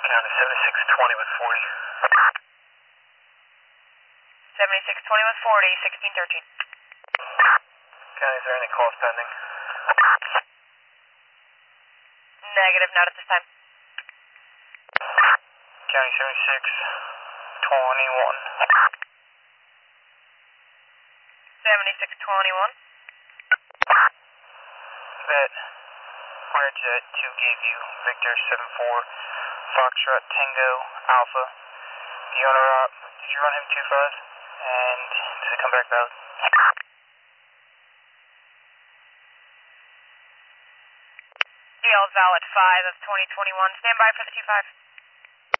County 7620 with 40. 7620 with 40, 1613. County, is there any calls pending? Negative, not at this time. County 7621. 7621. Vet, Fire Jet 2 gave you Victor 74, Foxtrot Tango Alpha. The owner up, did you run him 25? And does it come back valid? DL valid 5 of 2021. Stand by for the 25.